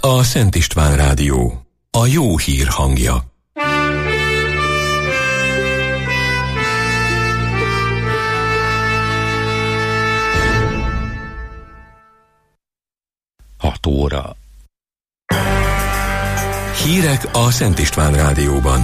a Szent István Rádió, a jó hír hangja. Hat óra. Hírek a Szent István Rádióban.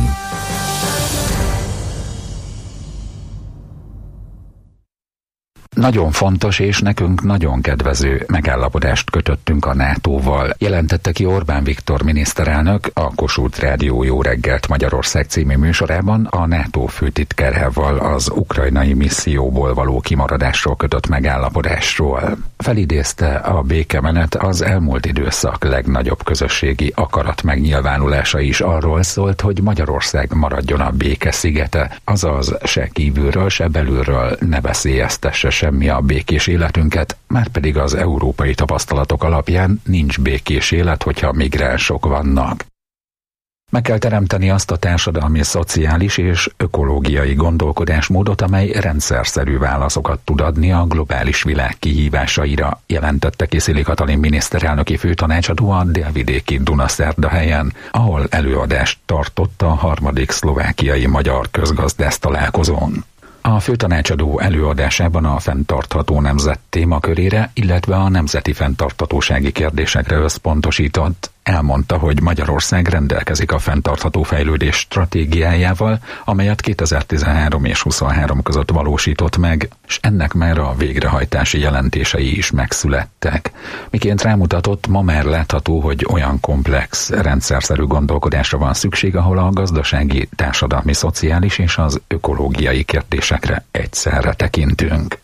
Nagyon fontos és nekünk nagyon kedvező megállapodást kötöttünk a NATO-val, jelentette ki Orbán Viktor miniszterelnök a Kossuth Rádió Jó reggelt Magyarország című műsorában a NATO főtitkárával az ukrajnai misszióból való kimaradásról kötött megállapodásról. Felidézte, a békemenet az elmúlt időszak legnagyobb közösségi akarat megnyilvánulása is arról szólt, hogy Magyarország maradjon a béke szigete, azaz se kívülről, se belülről ne veszélyeztesse semmi a békés életünket, márpedig az európai tapasztalatok alapján nincs békés élet, hogyha migránsok vannak. Meg kell teremteni azt a társadalmi, szociális és ökológiai gondolkodásmódot, amely rendszerszerű válaszokat tud adni a globális világ kihívásaira, jelentette ki Szili Katalin miniszterelnöki főtanácsadó a délvidéki Dunaszerdahelyen, ahol előadást tartott a 3. szlovákiai magyar közgazdász találkozón. A főtanácsadó előadásában a fenntartható nemzet témakörére, illetve a nemzeti fenntarthatósági kérdésekre összpontosított. Elmondta, hogy Magyarország rendelkezik a fenntartható fejlődés stratégiájával, amelyet 2013 és 2023 között valósított meg, és ennek már a végrehajtási jelentései is megszülettek. Miként rámutatott, ma már látható, hogy olyan komplex, rendszerszerű gondolkodásra van szükség, ahol a gazdasági, társadalmi, szociális és az ökológiai kérdésekre egyszerre tekintünk.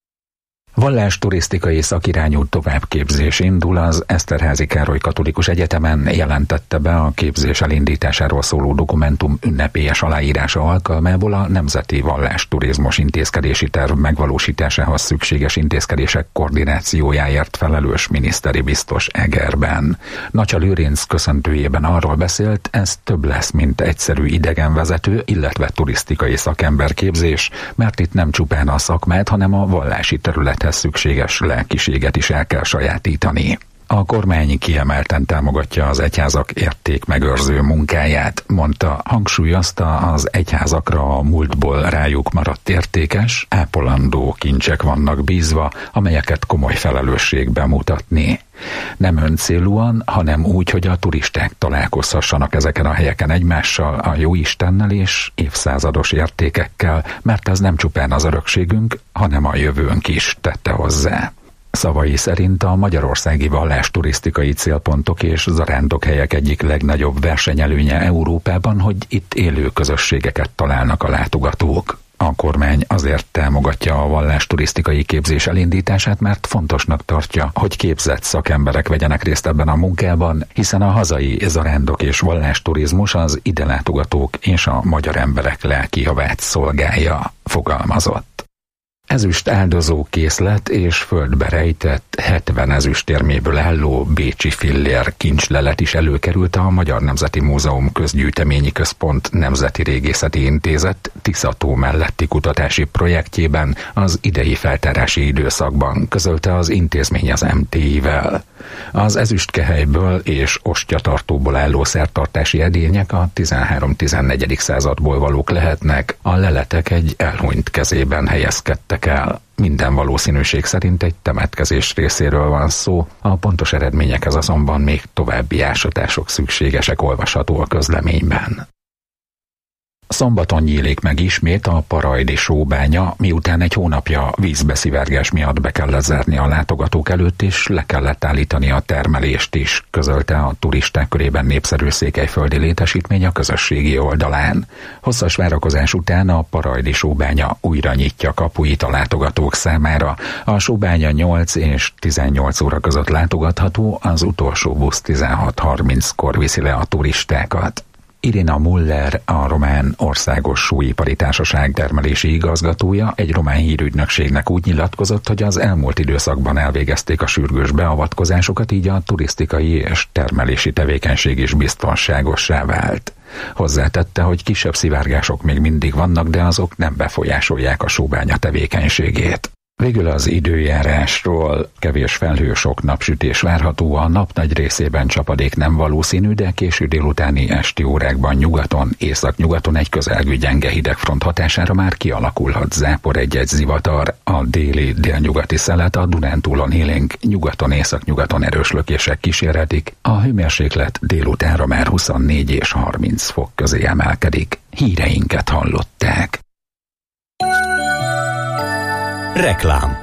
Vallásturisztikai szakirányú továbbképzés indul az Eszterházy Károly Katolikus Egyetemen, jelentette be a képzés elindításáról szóló dokumentum ünnepélyes aláírása alkalmából a Nemzeti Vallásturizmus Intézkedési Terv megvalósításához szükséges intézkedések koordinációjáért felelős miniszteri biztos Egerben. Nacsa Lőrinc köszöntőjében arról beszélt, ez több lesz, mint egyszerű idegenvezető, illetve turisztikai szakemberképzés, mert itt nem csupán a szakmát, hanem a vallási terület szükséges lelkiséget is el kell sajátítani. A kormány kiemelten támogatja az egyházak értékmegőrző munkáját, mondta, hangsúlyozta, az egyházakra a múltból rájuk maradt értékes, ápolandó kincsek vannak bízva, amelyeket komoly felelősség bemutatni. Nem öncélúan, hanem úgy, hogy a turisták találkozhassanak ezeken a helyeken egymással, a Jóistennel és évszázados értékekkel, mert ez nem csupán az örökségünk, hanem a jövőnk is, tette hozzá. Szavai szerint a magyarországi vallásturisztikai célpontok és zarándokhelyek egyik legnagyobb versenyelőnye Európában, hogy itt élő közösségeket találnak a látogatók. A kormány azért támogatja a vallásturisztikai képzés elindítását, mert fontosnak tartja, hogy képzett szakemberek vegyenek részt ebben a munkában, hiszen a hazai zarándok és vallásturizmus az ide látogatók és a magyar emberek lelki javát szolgálja, fogalmazott. Ezüst áldozó készlet és földbe rejtett 70 ezüstérméből álló bécsi fillér kincslelet is előkerült a Magyar Nemzeti Múzeum Közgyűjteményi Központ Nemzeti Régészeti Intézet Tiszató melletti kutatási projektjében az idei feltárási időszakban, közölte az intézmény az MTI-vel. Az ezüstkehelyből és ostyatartóból álló szertartási edények a 13-14. századból valók lehetnek, a leletek egy elhunyt kezében helyezkedtek el. Minden valószínűség szerint egy temetkezés részéről van szó, a pontos eredményekhez azonban még további ásatások szükségesek, olvasható a közleményben. Szombaton nyílik meg ismét a parajdi sóbánya, miután egy hónapja vízbeszivárgás miatt be kellett zárni a látogatók előtt, és le kellett állítani a termelést is, közölte a turisták körében népszerű székelyföldi létesítmény a közösségi oldalán. Hosszas várakozás után a parajdi sóbánya újra nyitja kapuit a látogatók számára. A sóbánya 8 és 18 óra között látogatható, az utolsó busz 16:30-kor viszi le a turistákat. Irina Muller, a Román Országos Sóipari Társaság termelési igazgatója egy román hírügynökségnek úgy nyilatkozott, hogy az elmúlt időszakban elvégezték a sürgős beavatkozásokat, így a turisztikai és termelési tevékenység is biztonságossá vált. Hozzátette, hogy kisebb szivárgások még mindig vannak, de azok nem befolyásolják a sóbánya tevékenységét. Végül az időjárásról: kevés felhő, sok napsütés várható, a nap nagy részében csapadék nem valószínű, de késő délutáni esti órákban nyugaton, északnyugaton egy közelgő gyenge hidegfront hatására már kialakulhat zápor, egy-egy zivatar. A déli, délnyugati szelet a Dunántúlon élénk, nyugaton, északnyugaton erős lökések kísérhetik. A hőmérséklet délutánra már 24 és 30 fok közé emelkedik. Híreinket hallották. Reklám.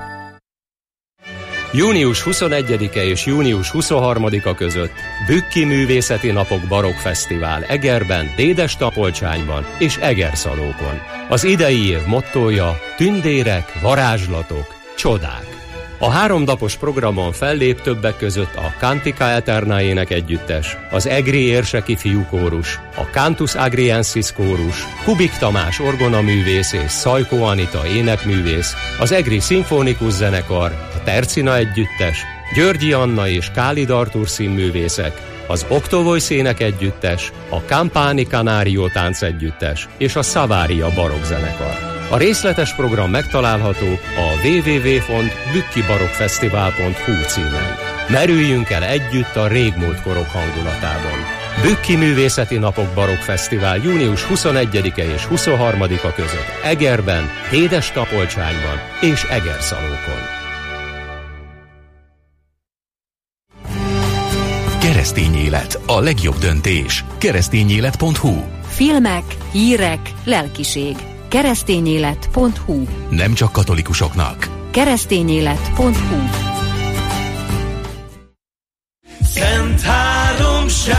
Június 21-e és június 23-a között Bükki Művészeti Napok Barokkfesztivál Egerben, Dédes-Tapolcsányban és Egerszalókon. Az idei év mottója: tündérek, varázslatok, csodák. A 3 napos programon fellép többek között a Cantica Eterna énekegyüttes, az Egri érseki fiúkórus, a Cantus Agriensis kórus, Kubik Tamás orgonaművész és Szajkó Anita énekművész, az Egri szimfonikus zenekar, a Tercina együttes, Györgyi Anna és Kálid Artúr színművészek, az Octovoice énekegyüttes, a Campani Canario táncegyüttes és a Savaria barokkzenekar. A részletes program megtalálható a www.bükkibarokkfesztivál.hu címen. Merüljünk el együtt a régmúlt korok hangulatában. Bükki Művészeti Napok Barokkfesztivál június 21-e és 23-a között Egerben, Dédes-Tapolcsányban és Egerszalókon. Keresztény élet, a legjobb döntés. Keresztényélet.hu. Filmek, hírek, lelkiség. Keresztényélet.hu. Nem csak katolikusoknak. Keresztényélet.hu. Szent háromság,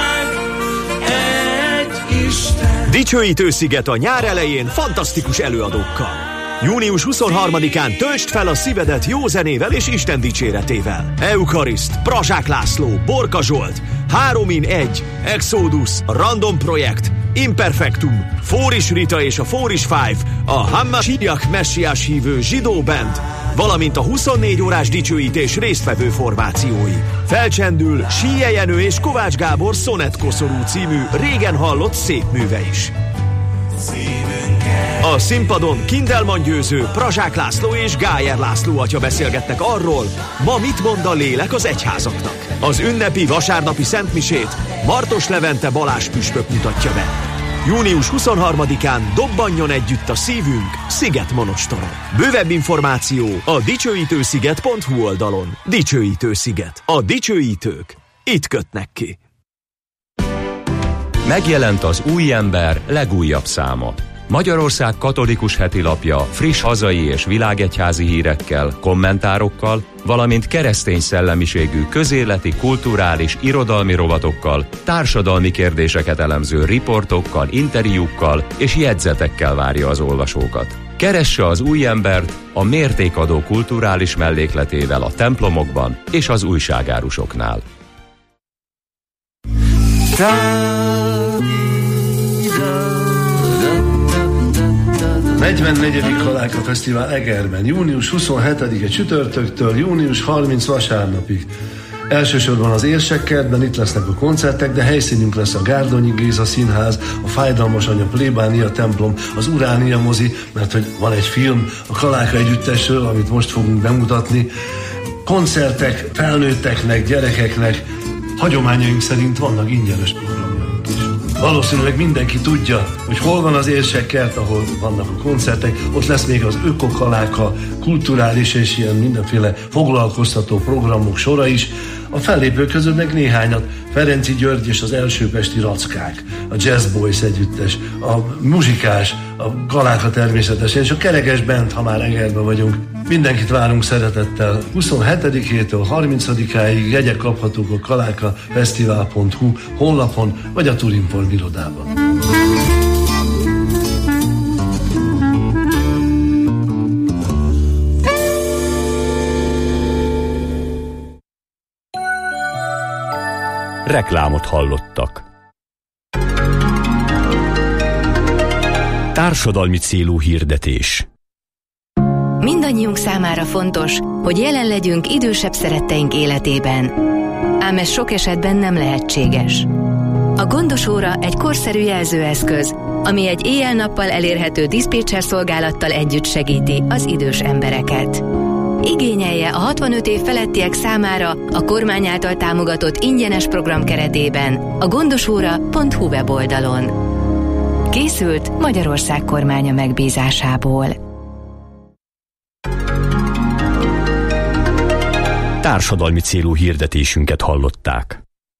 egy Isten. Dicsőítő sziget a nyár elején fantasztikus előadókkal. Június 23-án töltsd fel a szívedet jó zenével és Isten dicséretével. Euchariszt, Prazsák László, Borka Zsolt, 3-in-1, Exodus, Random Projekt, Imperfectum, Fóris Rita és a Fóris Five, a Hammasiak messiás hívő zsidó band, valamint a 24 órás dicsőítés résztvevő formációi. Felcsendül Síje Jenő és Kovács Gábor Szonett Koszorú című régen hallott szép műve is. A színpadon Kindelman Győző, Prazsák László és Gájer László atya beszélgetnek arról, ma mit mond a lélek az egyházaknak. Az ünnepi vasárnapi szentmisét Martos Levente Balázs püspök mutatja be. Június 23-án dobbanjon együtt a szívünk Szigetmonostoron. Bővebb információ a dicsőítősziget.hu oldalon. Dicsőítősziget. A dicsőítők itt kötnek ki. Megjelent az Új Ember legújabb száma. Magyarország katolikus hetilapja friss hazai és világegyházi hírekkel, kommentárokkal, valamint keresztény szellemiségű közéleti, kulturális, irodalmi rovatokkal, társadalmi kérdéseket elemző riportokkal, interjúkkal és jegyzetekkel várja az olvasókat. Keresse az Új Embert a mértékadó kulturális mellékletével a templomokban és az újságárusoknál. 44. Kaláka Fesztivál Egerben, június 27-e csütörtöktől június 30 vasárnapig. Elsősorban az Érsekkertben itt lesznek a koncertek, de helyszínünk lesz a Gárdonyi Géza Színház, a Fájdalmas Anya plébánia templom, az Uránia mozi, mert hogy van egy film a Kaláka együttesről, amit most fogunk bemutatni. Koncertek felnőtteknek, gyerekeknek, hagyományaink szerint vannak ingyenes programjaink is. Valószínűleg mindenki tudja, hogy hol van az Érsekkert, ahol vannak a koncertek, ott lesz még az Ökokaláka, kulturális és ilyen mindenféle foglalkoztató programok sora is. A fellépők közül meg néhányat: Ferenci György és az Elsőpesti Rackák, a Jazz Boys együttes, a Muzsikás, a Kaláka természetesen, és a Kerekes Band, ha már Egerben vagyunk. Mindenkit várunk szeretettel. 27-től 30-áig jegyek kaphatók a kalákafesztivál.hu honlapon, vagy a Turinform irodában. Reklámot hallottak. Társadalmi célú hirdetés. Mindannyiunk számára fontos, hogy jelen legyünk idősebb szeretteink életében. Ám ez sok esetben nem lehetséges. A Gondos óra egy korszerű jelzőeszköz, ami egy éjjel-nappal elérhető diszpécser szolgálattal együtt segíti az idős embereket. Igényelje a 65 év felettiek számára a kormány által támogatott ingyenes program keretében a gondosóra.hu weboldalon. Készült Magyarország kormánya megbízásából. Társadalmi célú hirdetésünket hallották.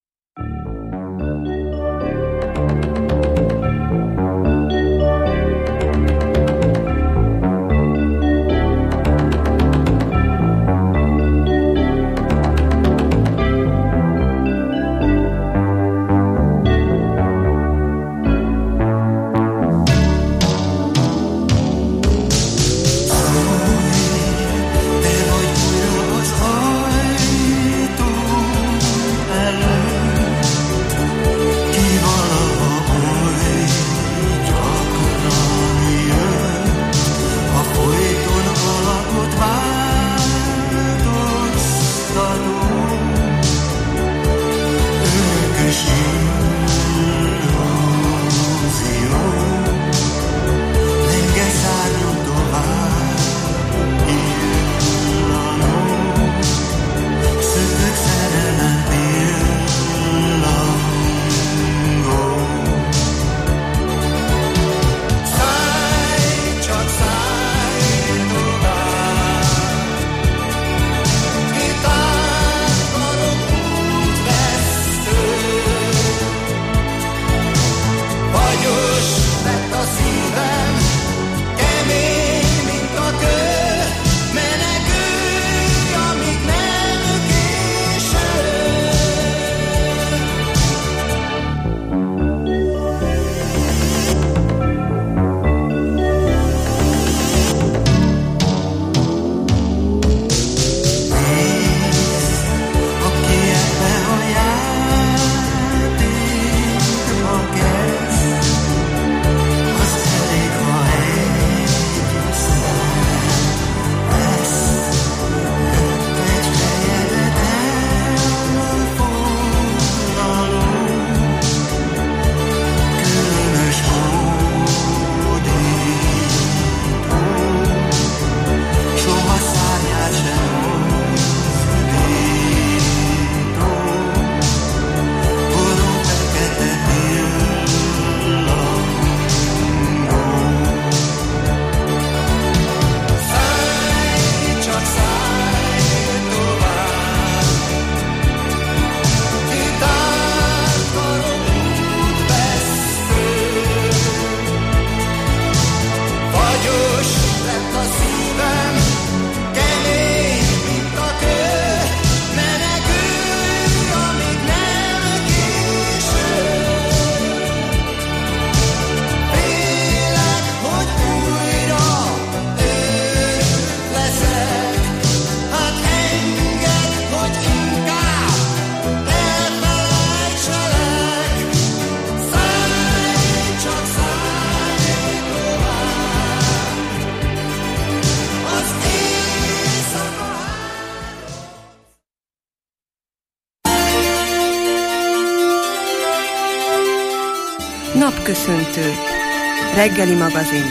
Napköszöntő. Reggeli magazin.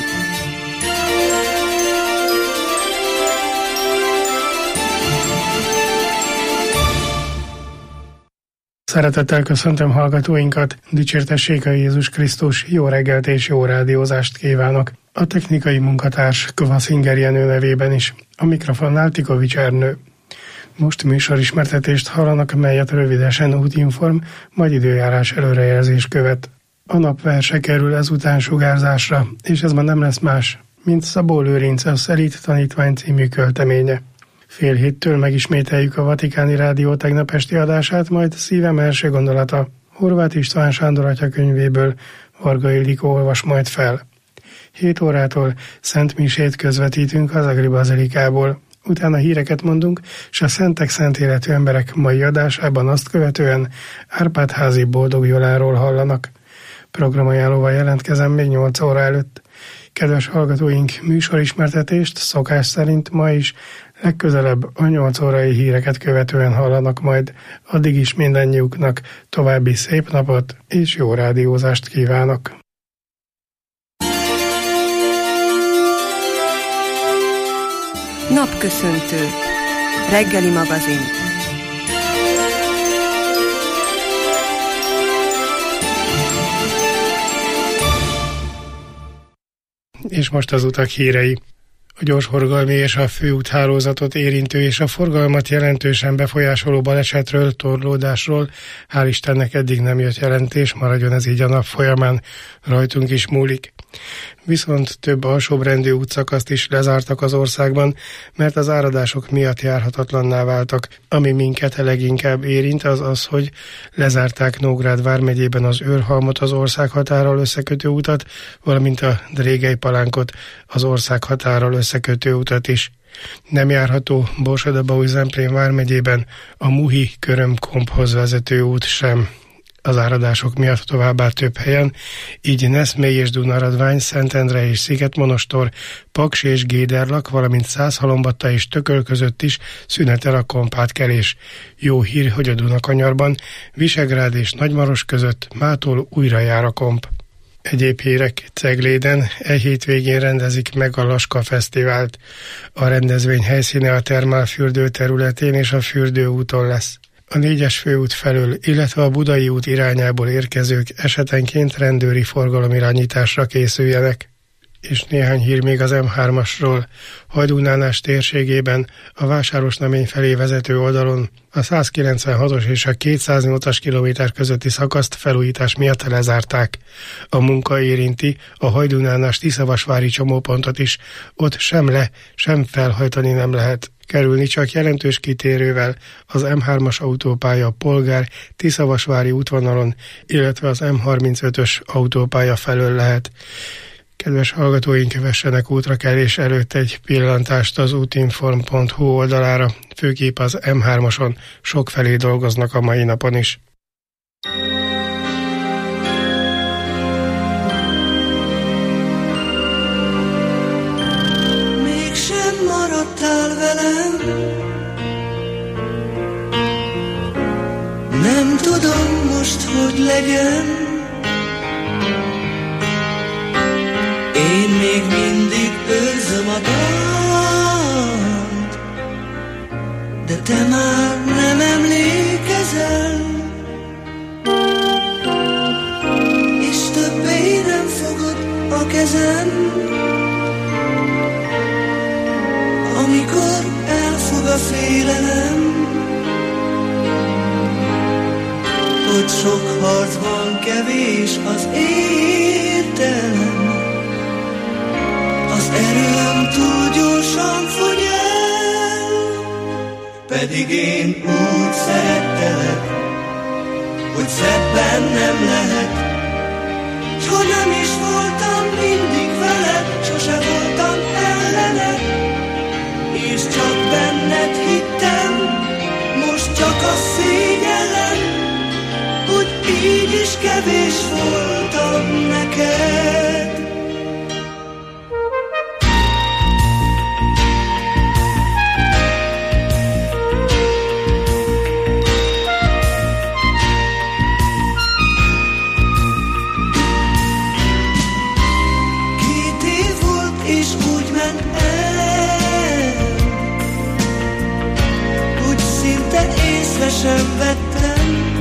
Szeretettel köszöntöm hallgatóinkat, dicsértessék a Jézus Krisztus, jó reggelt és jó rádiózást kívánok. A technikai munkatárs Kvaszinger Jenő nevében is, a mikrofonnál Tikovics Ernő. Most műsorismertetést hallanak, melyet rövidesen útinform, majd időjárás előrejelzés követ. A napverse kerül ezután sugárzásra, és ez ma nem lesz más, mint Szabó Lőrinc a Szelíd tanítvány című költeménye. 6:30 megismételjük a Vatikáni Rádió tegnap esti adását, majd szívem első gondolata Horváth István Sándor atya könyvéből Varga Ildikó olvas majd fel. 7 órától Szent Misét közvetítünk az Agri Bazilikából. Utána híreket mondunk, és a Szentek szent életű emberek mai adásában azt követően Árpád-házi Boldog Joláról hallanak. Programajánlóval jelentkezem még 8 óra előtt. Kedves hallgatóink, műsorismertetést szokás szerint ma is Legközelebb a 8 órai híreket követően hallanak majd. Addig is mindannyiuknak további szép napot és jó rádiózást kívánok! Napköszöntő. Reggeli magazin. És most az utak hírei. A gyorsforgalmi és a főúthálózatot érintő és a forgalmat jelentősen befolyásoló balesetről, torlódásról hál' Istennek eddig nem jött jelentés, maradjon ez így a nap folyamán, rajtunk is múlik. Viszont több alsóbrendű útszakaszt is lezártak az országban, mert az áradások miatt járhatatlanná váltak. Ami minket leginkább érint az, hogy lezárták Nógrád vármegyében az Őrhalmot, az országhatárral összekötő utat, valamint a Drégely-Palánkot, az országhatárral összekötő utat is. Nem járható Borsod-Abaúj-Zemplén vármegyében a Muhi-Köröm-Komphoz vezető út sem. Az áradások miatt továbbá több helyen, így Neszmély és Dunaradvány, Szentendre és Szigetmonostor, Paks és Géderlak, valamint Szászhalombatta és Tököl között is szünetel a kompátkelés. Jó hír, hogy a Dunakanyarban, Visegrád és Nagymaros között mától újra jár a komp. Egyéb hírek: Cegléden hétvégén rendezik meg a Laska Fesztivált. A rendezvény helyszíne a Termálfürdő területén és a Fürdőúton lesz. A 4-es főút felől, illetve a Budai út irányából érkezők esetenként rendőri forgalomirányításra készüljenek. És néhány hír még az M3-asról. Hajdúnánás térségében a Vásárosnamény felé vezető oldalon a 196-os és a 208-as kilométer közötti szakaszt felújítás miatt lezárták. A munka érinti a Hajdúnánás Tiszavasvári csomópontot is, ott sem felhajtani nem lehet. Kerülni csak jelentős kitérővel az M3-as autópálya Polgár Tiszavasvári útvonalon, illetve az M35-ös autópálya felől lehet. Kedves hallgatóink, vessenek útrakelés előtt egy pillantást az útinform.hu oldalára, főképp az M3-ason sokfelé dolgoznak a mai napon is. Mégsem maradtál velem, nem tudom most, hogy legyen. Én még mindig őrzöm a dalt, de te már nem emlékezel, és többé nem fogod a kezem. Amikor elfog a félelem, hogy sok harcban kevés az értelem, az erőm túl gyorsan fogy el, pedig én úgy szerettelek, hogy szebben nem lehet. S ha nem is voltam mindig veled, sose voltam ellened, és csak benned hittem, most csak azt szégyellem, hogy így is kevés voltam neked. Sem vettem,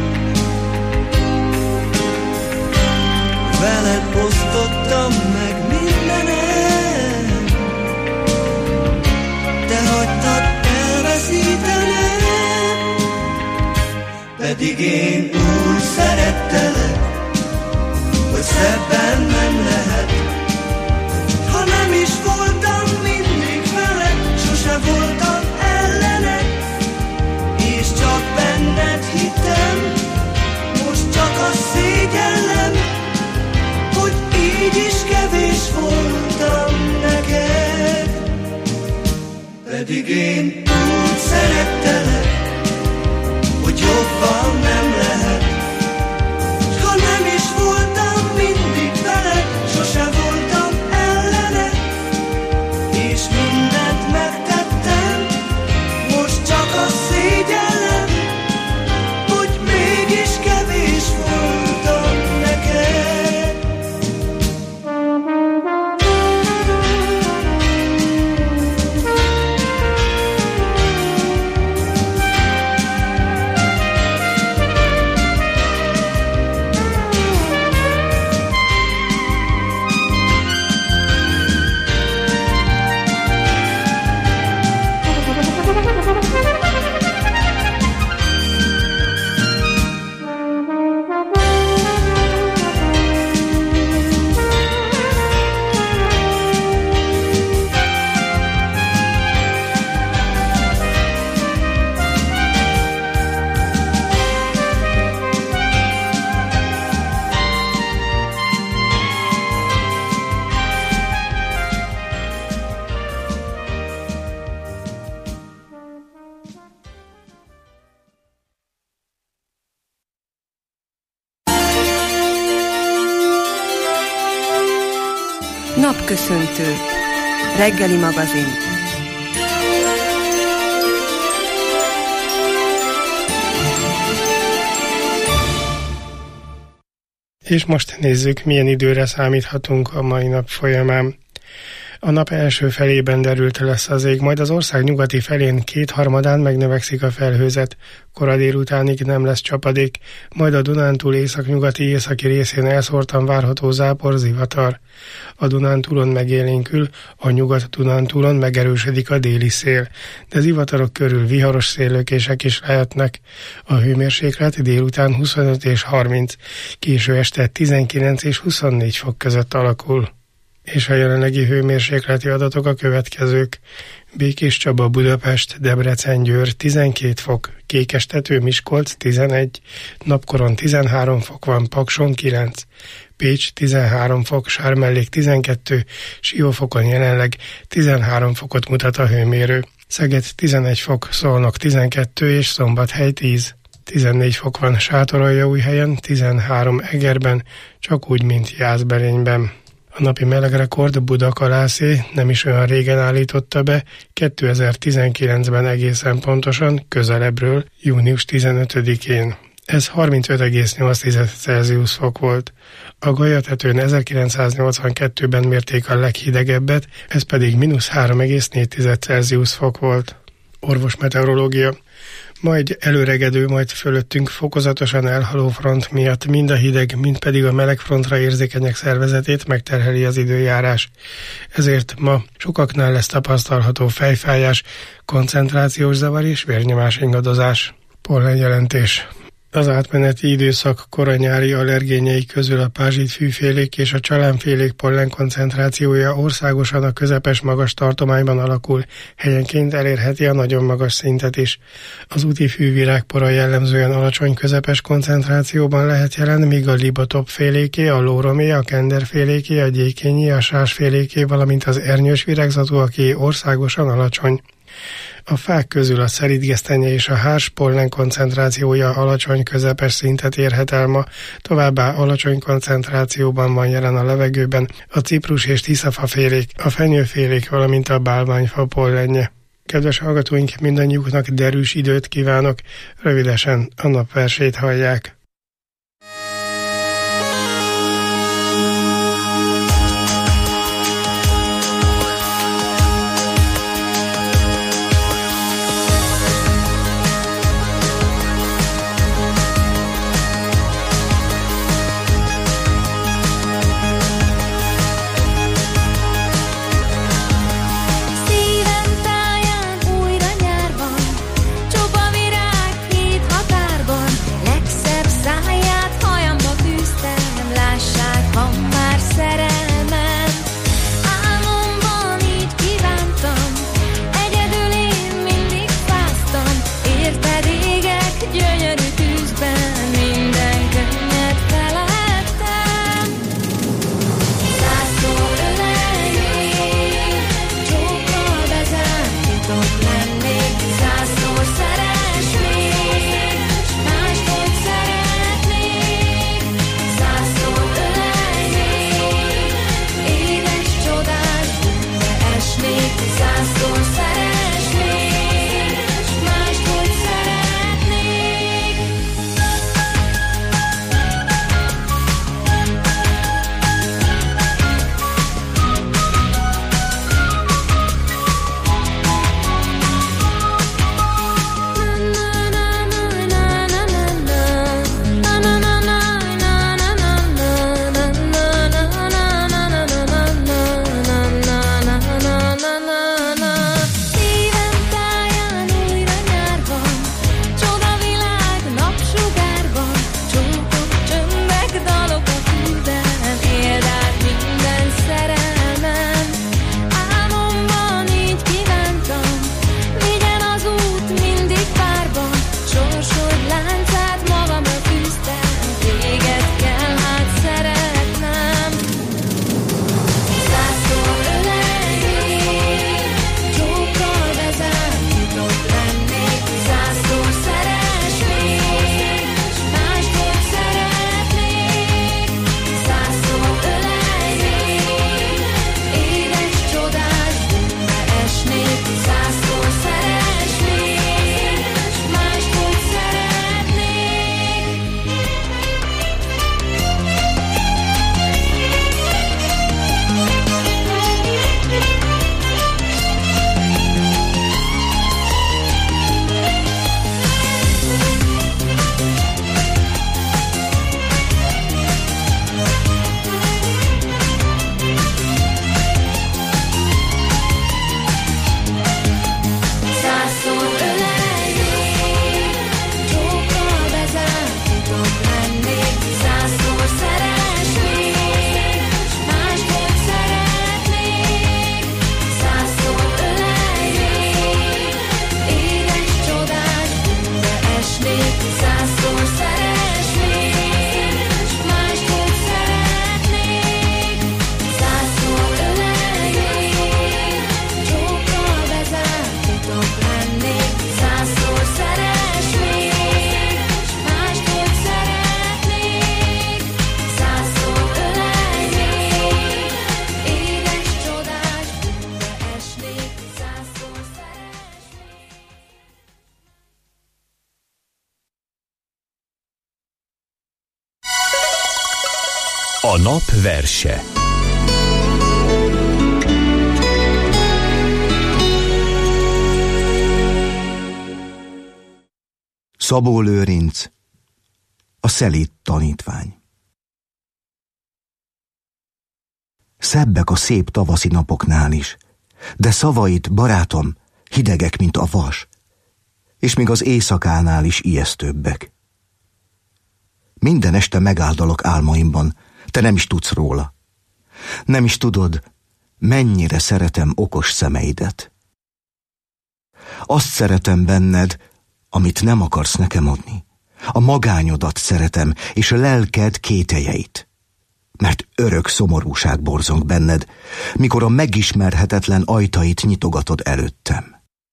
veled osztottam meg mindenem, te hagytad elveszítenem, pedig én úgy szerettelek, hogy szebben nem lehet. Ha nem is voltam mindig veled, sose voltam ellened, és csak benned hittem, most csak azt szégyellem, hogy így is kevés voltam neked. Pedig én úgy szerettelek, hogy jobban nem lehet. S ha nem is voltam mindig veled, sose voltam ellened, és mindent megtettem, Napköszöntő. Reggeli magazin. És most nézzük, milyen időre számíthatunk a mai nap folyamán. A nap első felében derült lesz az ég, majd az ország nyugati felén 2/3 megnövekszik a felhőzet. Kora délutánig nem lesz csapadék, majd a Dunántúl északnyugati északi részén elszórtan várható zápor, zivatar. A Dunántúlon megélénkül, a Nyugat-Dunántúlon megerősödik a déli szél, de zivatarok körül viharos széllökések is lehetnek. A hőmérséklet délután 25 és 30, késő este 19 és 24 fok között alakul. És a jelenlegi hőmérsékleti adatok a következők. Békéscsaba, Budapest, Debrecen, Győr 12 fok, Kékestető, Miskolc 11, napkoron 13 fok van, Pakson 9, Pécs 13 fok, Sármellék 12, Siófokon jelenleg 13 fokot mutat a hőmérő. Szeged 11 fok, Szolnok 12 és Szombathely 10. 14 fok van Sátoraljaújhelyen, 13 Egerben, csak úgy, mint Jászberényben. A napi melegrekord Budakalászé nem is olyan régen állította be, 2019-ben egészen pontosan, közelebbről, június 15-én. Ez 35,8 Celsius fok volt. A Galyatetőn 1982-ben mérték a leghidegebbet, ez pedig -3,4 Celsius fok volt. Orvosmeteorológia. Majd előregedő, majd fölöttünk fokozatosan elhaló front miatt mind a hideg, mind pedig a meleg frontra érzékenyek szervezetét megterheli az időjárás. Ezért ma sokaknál lesz tapasztalható fejfájás, koncentrációs zavar és vérnyomás ingadozás. Pollenjelentés. Az átmeneti időszak koranyári allergénjei közül a pázsitfűfélék és a csalánfélék pollen koncentrációja országosan a közepes-magas tartományban alakul, helyenként elérheti a nagyon magas szintet is. Az úti fűvirágpora jellemzően alacsony közepes koncentrációban lehet jelen, míg a libotopféléké, a lóromé, a kenderféléké, a gyékényi, a sásféléké, valamint az ernyős virágzatúaké országosan alacsony. A fák közül a szerítgesztenye és a hárs pollen koncentrációja alacsony közepes szintet érhet el ma, továbbá alacsony koncentrációban van jelen a levegőben a ciprus és tiszafafélék, a fenyőfélék, valamint a bálványfa pollenje. Kedves hallgatóink, mindannyiuknak derűs időt kívánok, rövidesen a napversét hallják. Szívem táján újra nyár van, csopa virág hét határban, legszebb A nap verse. Szabó Lőrinc, a szelíd tanítvány. Szebbek a szép tavaszi napoknál is, de szavait, barátom, hidegek, mint a vas, és még az éjszakánál is ijesztőbbek. Minden este megáldalok álmaimban, te nem is tudsz róla. Nem is tudod, mennyire szeretem okos szemeidet. Azt szeretem benned, amit nem akarsz nekem adni. A magányodat szeretem, és a lelked kételjeit. Mert örök szomorúság borzong benned, mikor a megismerhetetlen ajtait nyitogatod előttem.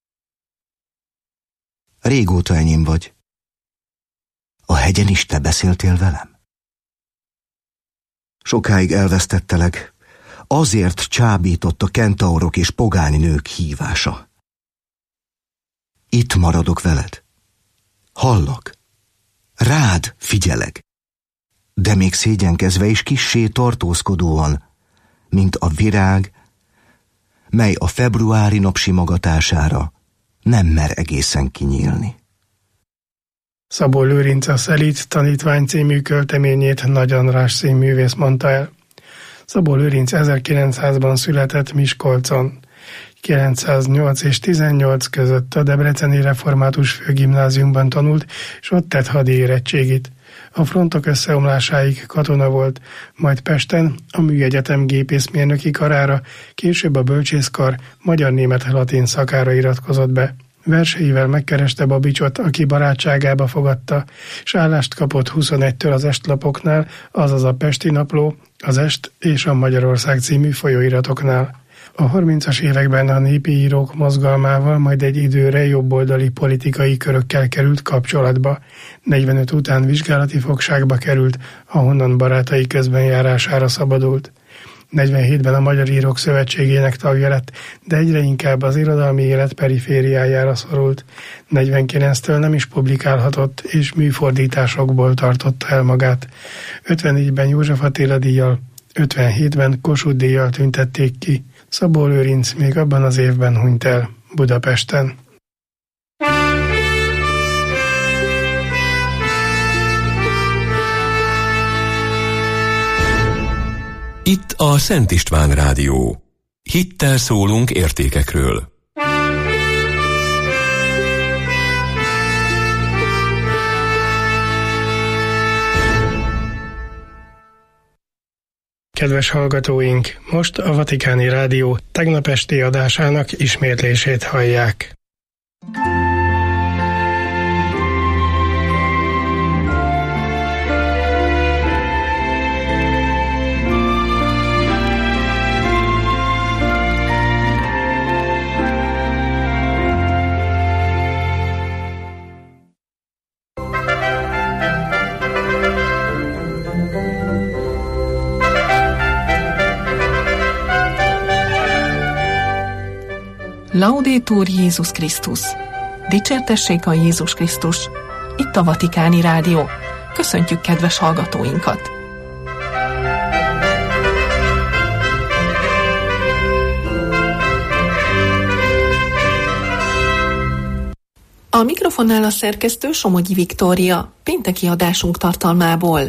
Régóta enyém vagy. A hegyen is te beszéltél velem? Sokáig elvesztettelek, azért csábított a kentaurok és pogány nők hívása. Itt maradok veled. Hallak. Rád figyelek. De még szégyenkezve és kissé tartózkodóan, mint a virág, mely a februári nap simogatására nem mer egészen kinyílni. Szabó Lőrinc a Szelíd tanítvány című költeményét Nagy András színművész mondta el. Szabó Lőrinc 1900-ban született Miskolcon. 908 és 18 között a Debreceni Református Főgimnáziumban tanult, és ott tett hadi érettségit. A frontok összeomlásáig katona volt, majd Pesten a Műegyetem gépészmérnöki karára, később a bölcsészkar magyar-német-latin szakára iratkozott be. Verseivel megkereste Babicsot, aki barátságába fogadta, és állást kapott 21-től az Estlapoknál, azaz a Pesti Napló, az Est és a Magyarország című folyóiratoknál. A 30-as években a népi írók mozgalmával, majd egy időre jobboldali politikai körökkel került kapcsolatba. 45 után vizsgálati fogságba került, ahonnan barátai közbenjárására szabadult. 47-ben a Magyar Írók Szövetségének tagja lett, de egyre inkább az irodalmi élet perifériájára szorult. 49-től nem is publikálhatott, és műfordításokból tartotta el magát. 54-ben József Attila díjjal, 57-ben Kossuth díjjal tüntették ki. Szabó Lőrinc még abban az évben hunyt el Budapesten. Itt a Szent István Rádió. Hittel szólunk értékekről. Kedves hallgatóink, most a Vatikáni Rádió tegnap esti adásának ismétlését hallják. Laudetur Jézus Krisztus! Dicsértessék a Jézus Krisztus! Itt a Vatikáni Rádió. Köszöntjük kedves hallgatóinkat! A mikrofonnál a szerkesztő Somogyi Viktória, pénteki adásunk tartalmából.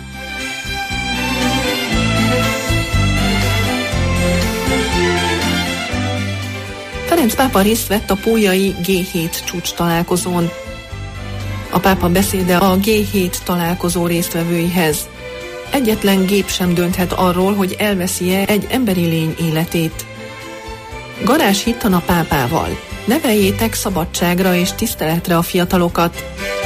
Ferenc pápa részt vett a puljai G7 csúcs találkozón. A pápa beszéde a G7 találkozó résztvevőihez. Egyetlen gép sem dönthet arról, hogy elveszi-e egy emberi lény életét. Garázs hittan a pápával. Neveljétek szabadságra és tiszteletre a fiatalokat.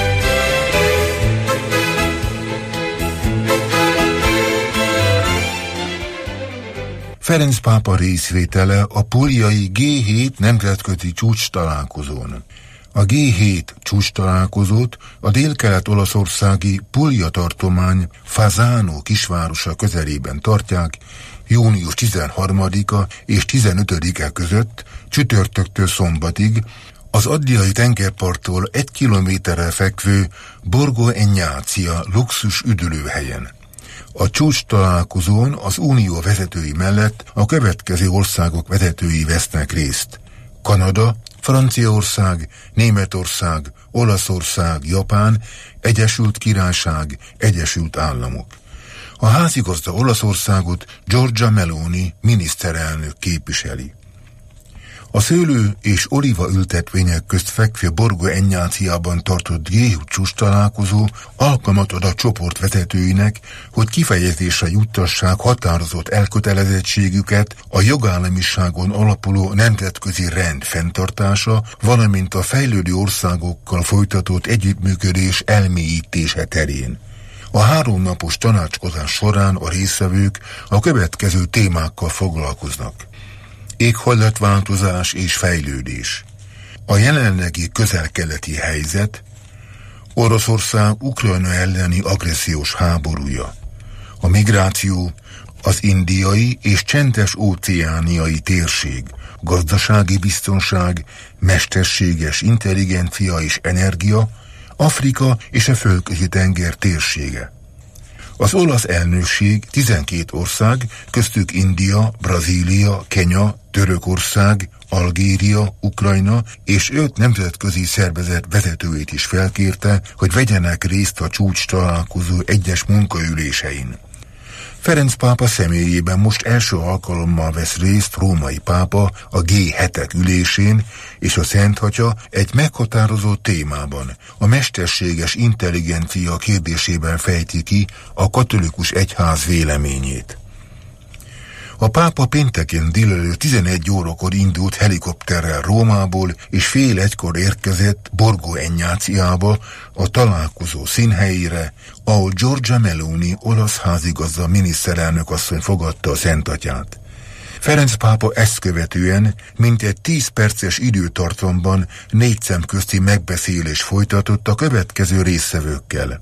Ferenc pápa részvétele a puljai G7 nemzetközi csúcs találkozón. A G7 csúcs találkozót a délkelet-olaszországi Puglia tartomány Fasano kisvárosa közelében tartják június 13-a és 15-e között csütörtöktől szombatig az Adriai tengerparttól 1 kilométerre fekvő Borgo Egnatia luxus üdülőhelyen. A csúcs találkozón az unió vezetői mellett a következő országok vezetői vesznek részt: Kanada, Franciaország, Németország, Olaszország, Japán, Egyesült Királyság, Egyesült Államok. A házigazda Olaszországot Giorgia Meloni miniszterelnök képviseli. A szőlő és olíva ültetvények közt fekvő Borgo Egnáciában tartott G20 csúcs találkozó alkalmat ad a csoport vezetőinek, hogy kifejezésre juttassák határozott elkötelezettségüket a jogállamiságon alapuló nemzetközi rend fenntartása, valamint a fejlődő országokkal folytatott együttműködés elmélyítése terén. A 3 napos tanácskozás során a résztvevők a következő témákkal foglalkoznak: éghajlatváltozás és fejlődés, a jelenlegi közel-keleti helyzet, Oroszország Ukrajna elleni agressziós háborúja, a migráció, az indiai és csendes-óceániai térség, gazdasági biztonság, mesterséges intelligencia és energia, Afrika és a Földközi-tenger térsége. Az olasz elnökség 12 ország, köztük India, Brazília, Kenya, Törökország, Algéria, Ukrajna és 5 nemzetközi szervezet vezetőit is felkérte, hogy vegyenek részt a csúcs találkozó egyes munkaülésein. Ferenc pápa személyében most első alkalommal vesz részt római pápa a G7-ek ülésén, és a Szenthatya egy meghatározó témában, a mesterséges intelligencia kérdésében fejti ki a katolikus egyház véleményét. A pápa pénteken délelőtt 11 órakor indult helikopterrel Rómából, és fél egykor érkezett Borgo Egnáciába, a találkozó színhelyére, ahol Giorgia Meloni olasz házigazda miniszterelnök asszony fogadta a Szentatyát. Ferenc pápa ezt követően mintegy 10 perces időtartamban 4 szemközti megbeszélés folytatott a következő résztvevőkkel: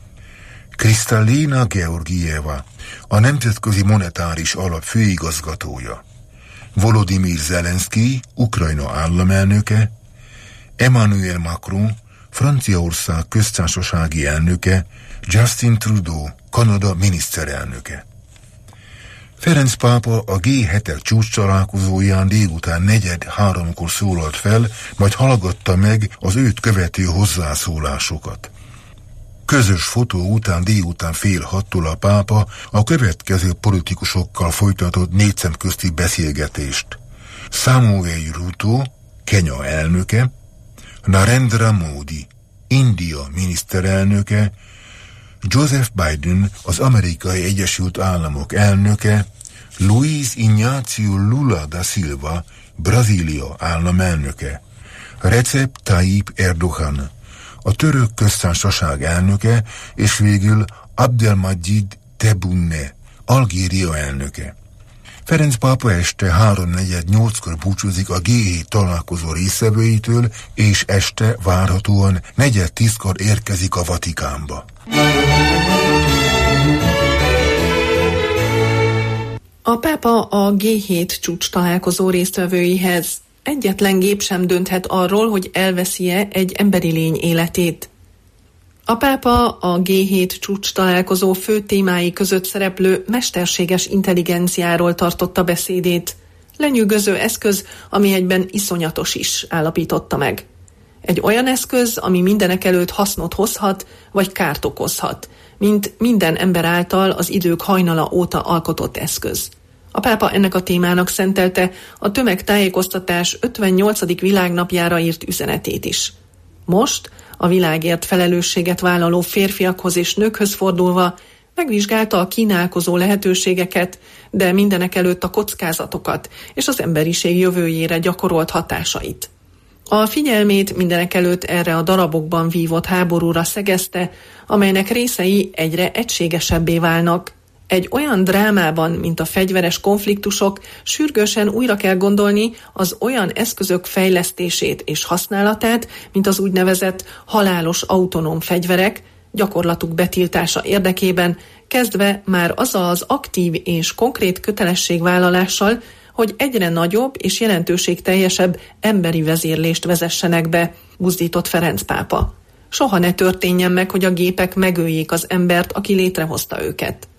Kristalina Georgieva, a Nemzetközi Monetáris Alap főigazgatója; Volodymyr Zelenszky, Ukrajna államelnöke; Emmanuel Macron, Franciaország köztársasági elnöke; Justin Trudeau, Kanada miniszterelnöke. Ferenc pápa a G7-ek csúcs találkozóján délután 2:45-kor szólalt fel, majd hallgatta meg az őt követő hozzászólásokat. Közös fotó után délután 5:30 a pápa a következő politikusokkal folytatott 4 szemközti beszélgetést: Samuel Ruto, Kenya elnöke; Narendra Modi, India miniszterelnöke; Joseph Biden, az Amerikai Egyesült Államok elnöke; Luiz Inácio Lula da Silva, Brazília államelnöke; Recep Tayyip Erdogan, a Török Köztársaság elnöke, és végül Abdelmajid Tebboune, Algéria elnöke. Ferenc pápa este 3:48-kor búcsúzik a G7 találkozó résztvevőitől, és este várhatóan 9:10-kor érkezik a Vatikánba. A pápa a G7 csúcs találkozó résztvevőihez: egyetlen gép sem dönthet arról, hogy elveszi-e egy emberi lény életét. A pápa a G7 csúcs találkozó fő témái között szereplő mesterséges intelligenciáról tartotta beszédét. Lenyűgöző eszköz, ami egyben iszonyatos is, állapította meg. Egy olyan eszköz, ami mindenekelőtt hasznot hozhat, vagy kárt okozhat, mint minden ember által az idők hajnala óta alkotott eszköz. A pápa ennek a témának szentelte a tömegtájékoztatás 58. világnapjára írt üzenetét is. Most a világért felelősséget vállaló férfiakhoz és nőkhöz fordulva megvizsgálta a kínálkozó lehetőségeket, de mindenekelőtt a kockázatokat és az emberiség jövőjére gyakorolt hatásait. A figyelmét mindenekelőtt erre a darabokban vívott háborúra szegezte, amelynek részei egyre egységesebbé válnak. Egy olyan drámában, mint a fegyveres konfliktusok, sürgősen újra kell gondolni az olyan eszközök fejlesztését és használatát, mint az úgynevezett halálos autonóm fegyverek, gyakorlatuk betiltása érdekében, kezdve már azzal az aktív és konkrét kötelességvállalással, hogy egyre nagyobb és jelentőségteljesebb emberi vezérlést vezessenek be, buzdított Ferenc pápa. Soha ne történjen meg, hogy a gépek megöljék az embert, aki létrehozta őket.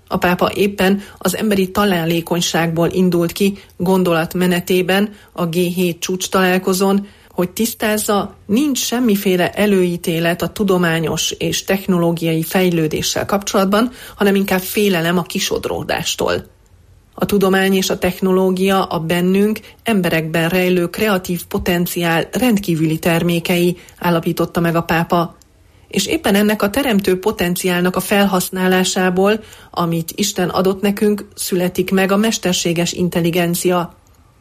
A pápa éppen az emberi találékonyságból indult ki gondolatmenetében a G7 csúcs találkozón, hogy tisztázza, nincs semmiféle előítélet a tudományos és technológiai fejlődéssel kapcsolatban, hanem inkább félelem a kisodródástól. A tudomány és a technológia a bennünk, emberekben rejlő kreatív potenciál rendkívüli termékei, állapította meg a pápa. És éppen ennek a teremtő potenciálnak a felhasználásából, amit Isten adott nekünk, születik meg a mesterséges intelligencia.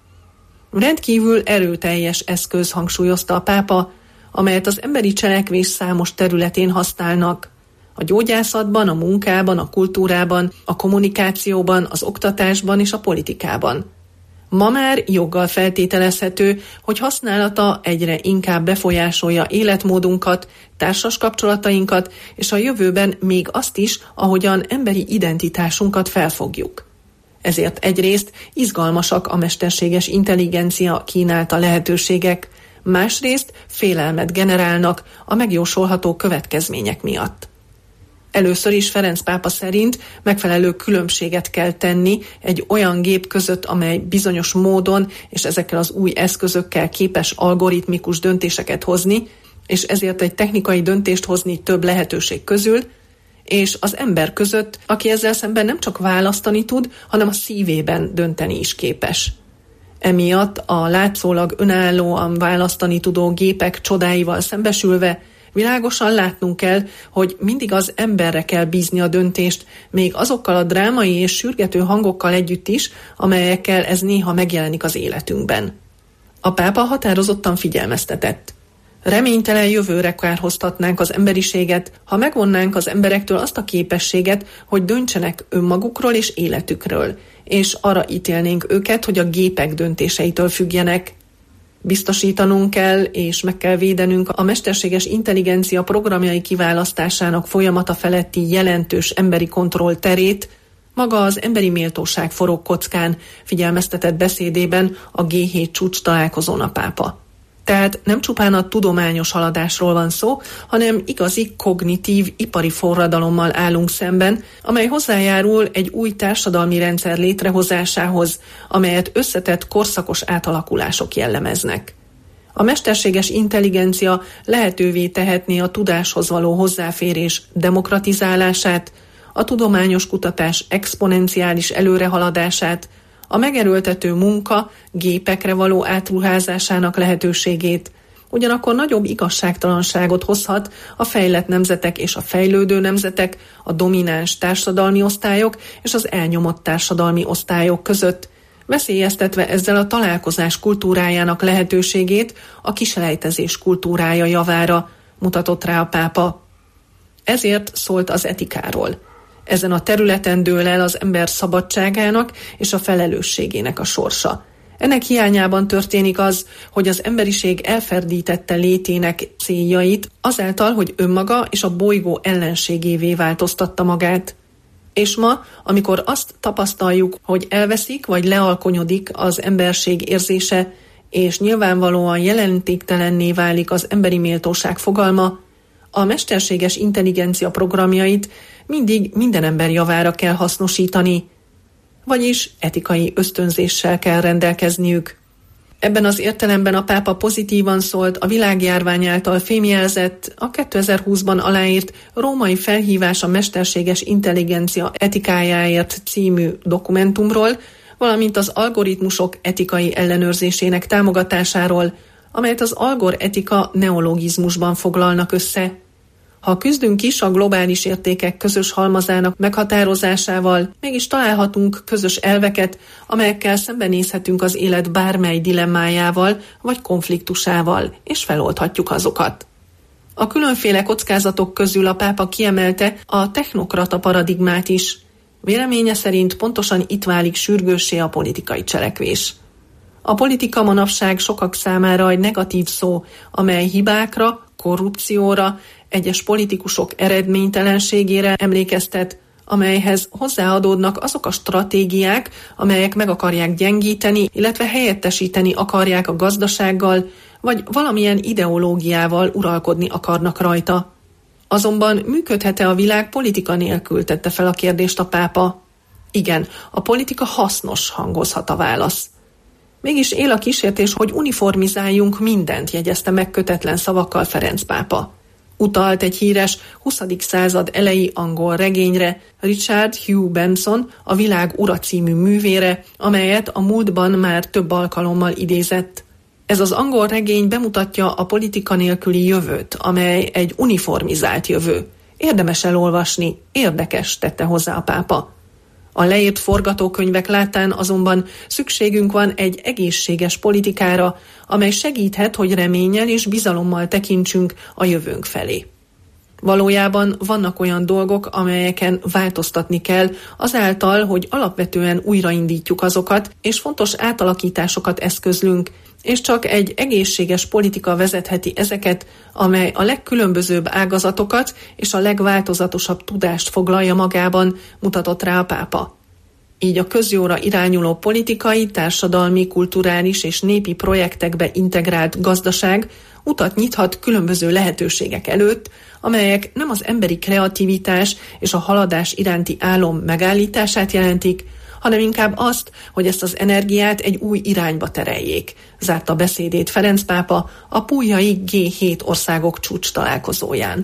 Rendkívül erőteljes eszköz, hangsúlyozta a pápa, amelyet az emberi cselekvés számos területén használnak. A gyógyászatban, a munkában, a kultúrában, a kommunikációban, az oktatásban és a politikában. Ma már joggal feltételezhető, hogy használata egyre inkább befolyásolja életmódunkat, társas kapcsolatainkat, és a jövőben még azt is, ahogyan emberi identitásunkat felfogjuk. Ezért egyrészt izgalmasak a mesterséges intelligencia kínálta lehetőségek, másrészt félelmet generálnak a megjósolható következmények miatt. Először is Ferenc pápa szerint megfelelő különbséget kell tenni egy olyan gép között, amely bizonyos módon és ezekkel az új eszközökkel képes algoritmikus döntéseket hozni, és ezért egy technikai döntést hozni több lehetőség közül, és az ember között, aki ezzel szemben nem csak választani tud, hanem a szívében dönteni is képes. Emiatt a látszólag önállóan választani tudó gépek csodáival szembesülve világosan látnunk kell, hogy mindig az emberre kell bízni a döntést, még azokkal a drámai és sürgető hangokkal együtt is, amelyekkel ez néha megjelenik az életünkben. A pápa határozottan figyelmeztetett. Reménytelen jövőre kárhoztatnánk az emberiséget, ha megvonnánk az emberektől azt a képességet, hogy döntsenek önmagukról és életükről, és arra ítélnénk őket, hogy a gépek döntéseitől függjenek. Biztosítanunk kell és meg kell védenünk a mesterséges intelligencia programjai kiválasztásának folyamata feletti jelentős emberi kontroll terét, maga az emberi méltóság forog kockán, figyelmeztetett beszédében a G7 csúcs találkozón a pápa. Tehát nem csupán a tudományos haladásról van szó, hanem igazi kognitív ipari forradalommal állunk szemben, amely hozzájárul egy új társadalmi rendszer létrehozásához, amelyet összetett korszakos átalakulások jellemeznek. A mesterséges intelligencia lehetővé tehetné a tudáshoz való hozzáférés demokratizálását, a tudományos kutatás exponenciális előrehaladását, a megerőltető munka gépekre való átruházásának lehetőségét, ugyanakkor nagyobb igazságtalanságot hozhat a fejlett nemzetek és a fejlődő nemzetek, a domináns társadalmi osztályok és az elnyomott társadalmi osztályok között, veszélyeztetve ezzel a találkozás kultúrájának lehetőségét a kiselejtezés kultúrája javára, mutatott rá a pápa. Ezért szólt az etikáról. Ezen a területen dől el az ember szabadságának és a felelősségének a sorsa. Ennek hiányában történik az, hogy az emberiség elferdítette létének céljait azáltal, hogy önmaga és a bolygó ellenségévé változtatta magát. És ma, amikor azt tapasztaljuk, hogy elveszik vagy lealkonyodik az emberség érzése, és nyilvánvalóan jelentéktelenné válik az emberi méltóság fogalma, a mesterséges intelligencia programjait mindig minden ember javára kell hasznosítani, vagyis etikai ösztönzéssel kell rendelkezniük. Ebben az értelemben a pápa pozitívan szólt a világjárvány által fémjelzett, a 2020-ban aláírt római felhívás a mesterséges intelligencia etikájáért című dokumentumról, valamint az algoritmusok etikai ellenőrzésének támogatásáról, amelyet az algoretika neologizmusban foglalnak össze. Ha küzdünk is a globális értékek közös halmazának meghatározásával, mégis találhatunk közös elveket, amelyekkel szembenézhetünk az élet bármely dilemmájával vagy konfliktusával, és feloldhatjuk azokat. A különféle kockázatok közül a pápa kiemelte a technokrata paradigmát is. Véleménye szerint pontosan itt válik sürgőssé a politikai cselekvés. A politika manapság sokak számára egy negatív szó, amely hibákra, korrupcióra, egyes politikusok eredménytelenségére emlékeztet, amelyhez hozzáadódnak azok a stratégiák, amelyek meg akarják gyengíteni, illetve helyettesíteni akarják a gazdasággal, vagy valamilyen ideológiával uralkodni akarnak rajta. Azonban működhet-e a világ politika nélkül, tette fel a kérdést a pápa. Igen, a politika hasznos, hangozhat a válasz. Mégis él a kísértés, hogy uniformizáljunk mindent, jegyezte meg kötetlen szavakkal Ferenc pápa. Utalt egy híres 20. század elejé angol regényre, Richard Hugh Benson, a Világ ura című művére, amelyet a múltban már több alkalommal idézett. Ez az angol regény bemutatja a politika nélküli jövőt, amely egy uniformizált jövő. Érdemes elolvasni, érdekes, tette hozzá a pápa. A leírt forgatókönyvek láttán azonban szükségünk van egy egészséges politikára, amely segíthet, hogy reménnyel és bizalommal tekintsünk a jövőnk felé. Valójában vannak olyan dolgok, amelyeken változtatni kell, azáltal, hogy alapvetően újraindítjuk azokat, és fontos átalakításokat eszközlünk, és csak egy egészséges politika vezetheti ezeket, amely a legkülönbözőbb ágazatokat és a legváltozatosabb tudást foglalja magában, mutatott rá a pápa. Így a közjóra irányuló politikai, társadalmi, kulturális és népi projektekbe integrált gazdaság utat nyithat különböző lehetőségek előtt, amelyek nem az emberi kreativitás és a haladás iránti álom megállítását jelentik, hanem inkább azt, hogy ezt az energiát egy új irányba tereljék, zárta beszédét Ferenc pápa a puljai G7 országok csúcs találkozóján.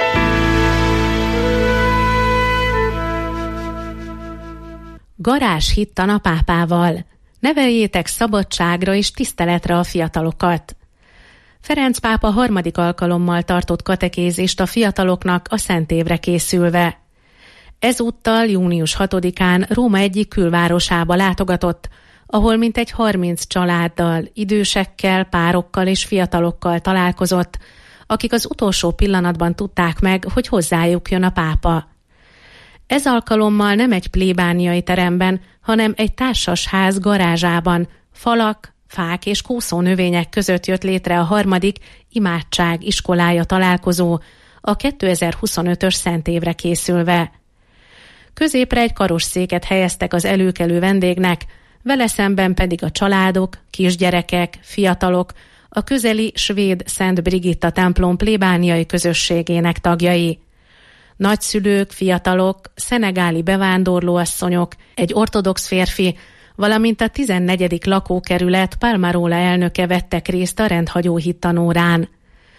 Garázshittan a pápával. Neveljétek szabadságra és tiszteletre a fiatalokat. Ferenc pápa harmadik alkalommal tartott katekézist a fiataloknak a Szent Évre készülve. Ezúttal június 6-án Róma egyik külvárosába látogatott, ahol mintegy 30 családdal, idősekkel, párokkal és fiatalokkal találkozott, akik az utolsó pillanatban tudták meg, hogy hozzájuk jön a pápa. Ez alkalommal nem egy plébániai teremben, hanem egy társasház garázsában, falak, fák és kúszónövények között jött létre a harmadik imádság iskolája találkozó, a 2025-ös Szent Évre készülve. Középre egy karosszéket helyeztek az előkelő vendégnek, vele szemben pedig a családok, kisgyerekek, fiatalok, a közeli svéd Szent Brigitta templom plébániai közösségének tagjai. Nagyszülők, fiatalok, szenegáli bevándorlóasszonyok, egy ortodox férfi, valamint a 14. lakókerület Palmarola elnöke vettek részt a rendhagyó hittanórán.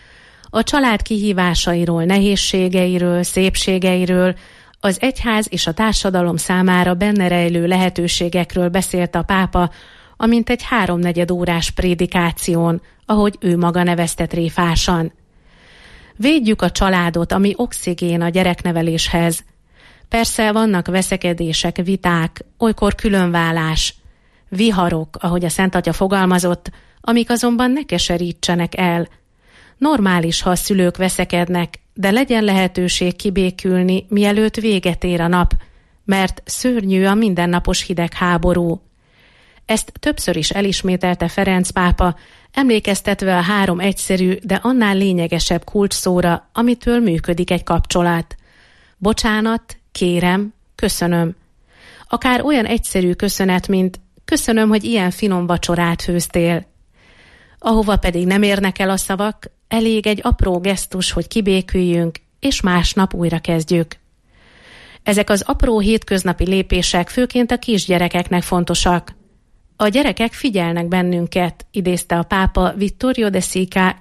A család kihívásairól, nehézségeiről, szépségeiről, az egyház és a társadalom számára benne rejlő lehetőségekről beszélt a pápa, amint egy 3/4 órás prédikáción, ahogy ő maga nevezte tréfásan. Védjük a családot, ami oxigén a gyerekneveléshez. Persze vannak veszekedések, viták, olykor különválás, viharok, ahogy a Szent Atya fogalmazott, amik azonban ne keserítsenek el. Normális, ha a szülők veszekednek, de legyen lehetőség kibékülni, mielőtt véget ér a nap, mert szörnyű a mindennapos hidegháború. Ezt többször is elismételte Ferenc pápa, emlékeztetve a 3 egyszerű, de annál lényegesebb kulcsszóra, amitől működik egy kapcsolat. Bocsánat, kérem, köszönöm. Akár olyan egyszerű köszönet, mint köszönöm, hogy ilyen finom vacsorát főztél. Ahova pedig nem érnek el a szavak, elég egy apró gesztus, hogy kibéküljünk, és másnap újra kezdjük. Ezek az apró hétköznapi lépések főként a kisgyerekeknek fontosak. A gyerekek figyelnek bennünket, idézte a pápa Vittorio De Sica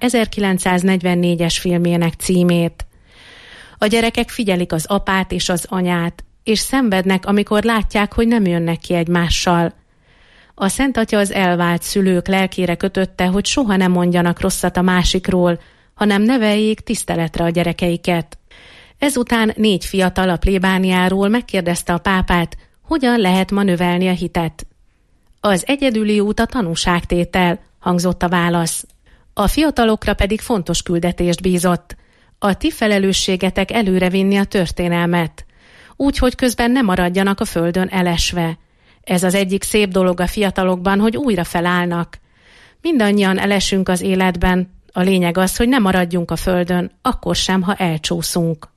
1944-es filmjének címét. A gyerekek figyelik az apát és az anyát, és szenvednek, amikor látják, hogy nem jönnek ki egymással. A Szent Atya az elvált szülők lelkére kötötte, hogy soha nem mondjanak rosszat a másikról, hanem neveljék tiszteletre a gyerekeiket. Ezután 4 fiatal a plébániáról megkérdezte a pápát, hogyan lehet ma növelni a hitet. Az egyedüli út a tanúságtétel, hangzott a válasz. A fiatalokra pedig fontos küldetést bízott. A ti felelősségetek előrevinni a történelmet, úgy, hogy közben ne maradjanak a földön elesve. Ez az egyik szép dolog a fiatalokban, hogy újra felállnak. Mindannyian elesünk az életben, a lényeg az, hogy ne maradjunk a földön, akkor sem, ha elcsúszunk.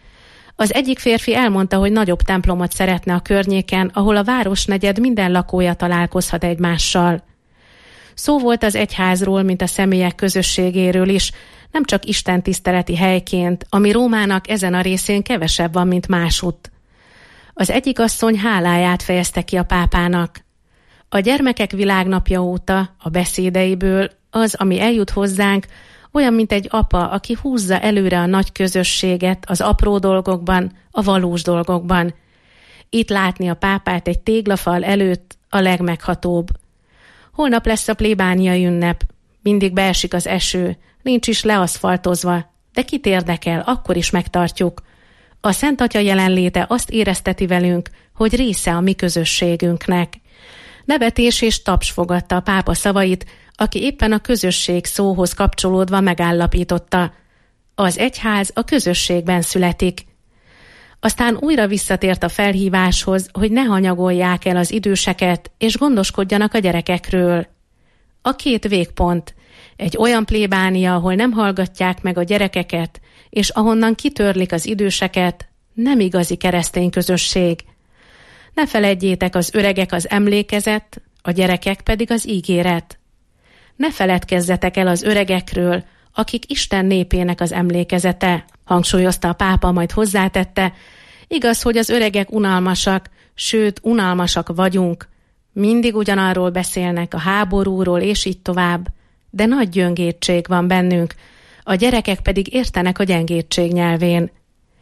Az egyik férfi elmondta, hogy nagyobb templomot szeretne a környéken, ahol a városnegyed minden lakója találkozhat egymással. Szó volt az egyházról, mint a személyek közösségéről is, nem csak Isten tiszteleti helyként, ami Rómának ezen a részén kevesebb van, mint másutt. Az egyik asszony háláját fejezte ki a pápának. A gyermekek világnapja óta a beszédeiből az, ami eljut hozzánk, olyan, mint egy apa, aki húzza előre a nagy közösséget az apró dolgokban, a valós dolgokban. Itt látni a pápát egy téglafal előtt a legmeghatóbb. Holnap lesz a plébániai ünnep. Mindig beesik az eső, nincs is leaszfaltozva, de kit érdekel, akkor is megtartjuk. A Szent Atya jelenléte azt érezteti velünk, hogy része a mi közösségünknek. Nevetés és taps fogadta a pápa szavait, aki éppen a közösség szóhoz kapcsolódva megállapította. Az egyház a közösségben születik. Aztán újra visszatért a felhíváshoz, hogy ne hanyagolják el az időseket, és gondoskodjanak a gyerekekről. A két végpont. Egy olyan plébánia, ahol nem hallgatják meg a gyerekeket, és ahonnan kitörlik az időseket, nem igazi keresztény közösség. Ne feledjétek, az öregek az emlékezet, a gyerekek pedig az ígéret. Ne feledkezzetek el az öregekről, akik Isten népének az emlékezete, hangsúlyozta a pápa, majd hozzátette, igaz, hogy az öregek unalmasak, sőt, unalmasak vagyunk. Mindig ugyanarról beszélnek, a háborúról, és így tovább, de nagy gyöngétség van bennünk, a gyerekek pedig értenek a gyengétség nyelvén.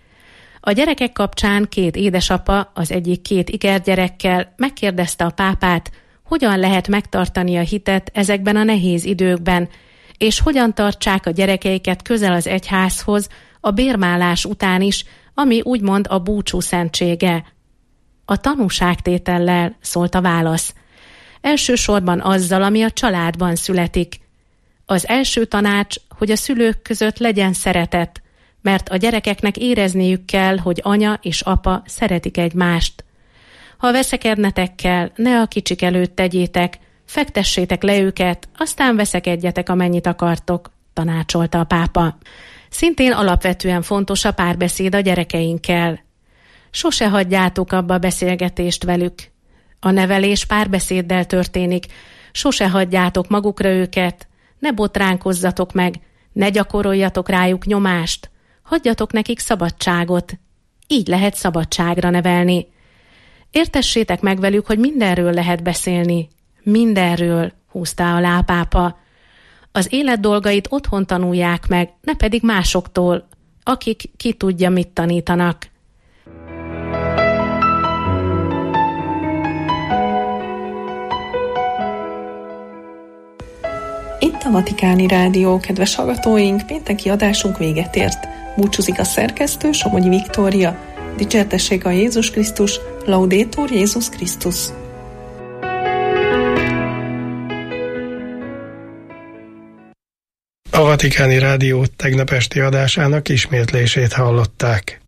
A gyerekek kapcsán két édesapa, az egyik két ikergyerekkel megkérdezte a pápát, hogyan lehet megtartani a hitet ezekben a nehéz időkben, és hogyan tartsák a gyerekeiket közel az egyházhoz a bérmálás után is, ami úgymond a búcsú szentsége. A tanúságtétellel, szólt a válasz. Elsősorban azzal, ami a családban születik. Az első tanács, hogy a szülők között legyen szeretet, mert a gyerekeknek érezniük kell, hogy anya és apa szeretik egymást. Ha veszekednetek kell, ne a kicsik előtt tegyétek, fektessétek le őket, aztán veszekedjetek, amennyit akartok, tanácsolta a pápa. Szintén alapvetően fontos a párbeszéd a gyerekeinkkel. Sose hagyjátok abba a beszélgetést velük. A nevelés párbeszéddel történik, sose hagyjátok magukra őket, ne botránkozzatok meg, ne gyakoroljatok rájuk nyomást, hagyjatok nekik szabadságot. Így lehet szabadságra nevelni. Értessétek meg velük, hogy mindenről lehet beszélni. Mindenről, húzta alá a pápa. Az élet dolgait otthon tanulják meg, ne pedig másoktól, akik ki tudja mit tanítanak. Itt a Vatikáni Rádió, kedves hallgatóink, pénteki adásunk véget ért. Búcsúzik a szerkesztő, Somogyi Viktória. Dicsértessék a Jézus Krisztus, Laudetur Jézus Krisztus. A Vatikáni Rádió tegnap esti adásának ismétlését hallották.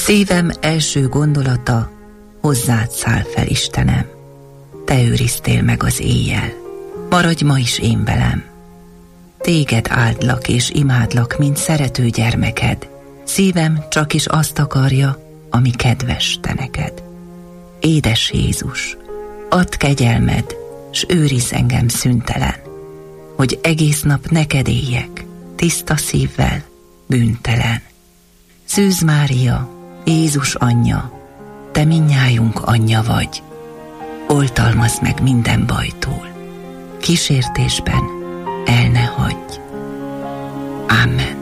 Szívem első gondolata, hozzád száll fel, Istenem. Te őriztél meg az éjjel, maradj ma is én velem. Téged áldlak és imádlak, mint szerető gyermeked. Szívem csak is azt akarja, ami kedves te neked. Édes Jézus, add kegyelmed, s őrizz engem szüntelen, hogy egész nap neked éljek, tiszta szívvel, bűntelen. Szűz Mária, Jézus anyja, te mindnyájunk anyja vagy. Oltalmazd meg minden bajtól, kísértésben el ne hagyj. Amen.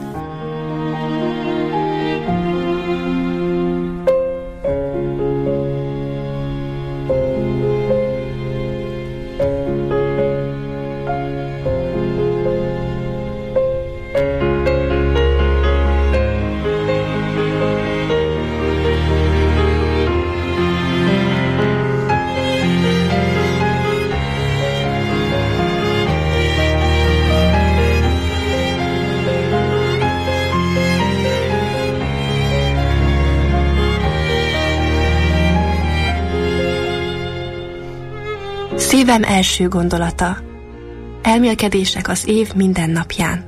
Szívem első gondolata. Elmélkedések az év minden napján.